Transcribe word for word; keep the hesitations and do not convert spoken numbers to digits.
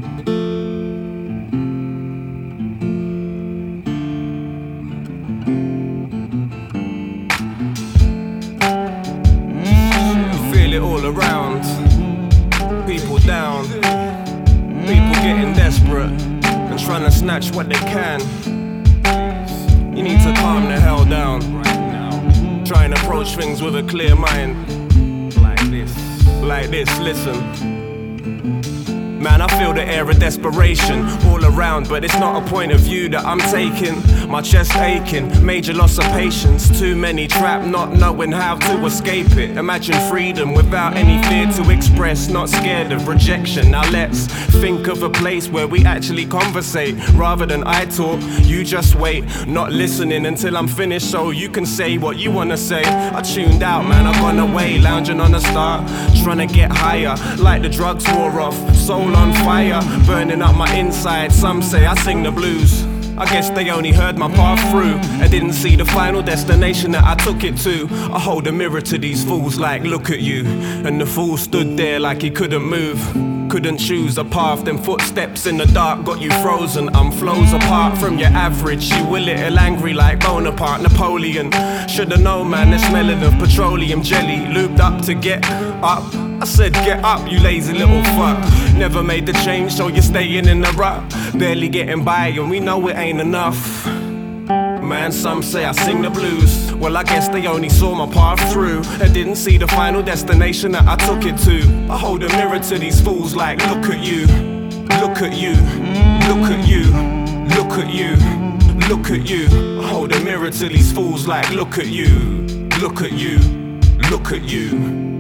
Feel it all around. People down. People getting desperate and trying to snatch what they can. You need to calm the hell down. Try and approach things with a clear mind. Like this. Like this, listen. Man, I feel the air of desperation all around, but it's not a point of view that I'm taking. My chest aching, major loss of patience. Too many trapped, not knowing how to escape it. Imagine freedom without any fear to express, not scared of rejection. Now let's think of a place where we actually conversate. Rather than I talk, you just wait. Not listening until I'm finished so you can say what you wanna say. I tuned out, man, I've gone away, lounging on a star, trying to get higher, like the drugs wore off. Soul on fire, burning up my inside. Some say I sing the blues. I guess they only heard my path through and didn't see the final destination that I took it to. I hold a mirror to these fools like, look at you. And the fool stood there like he couldn't move, couldn't choose a path. Them footsteps in the dark got you frozen. I'm flows apart from your average. You will little angry like Bonaparte, Napoleon. Shoulda known, man, the smelling of petroleum jelly. Looped up to get up. I said get up, you lazy little fuck. Never made the change, so you're staying in the rut. Barely getting by and we know it ain't enough. Man, some say I sing the blues. Well, I guess they only saw my path through and didn't see the final destination that I took it to. I hold a mirror to these fools like, look at you. Look at you. Look at you. Look at you. Look at you. I hold a mirror to these fools like, look at you. Look at you. Look at you.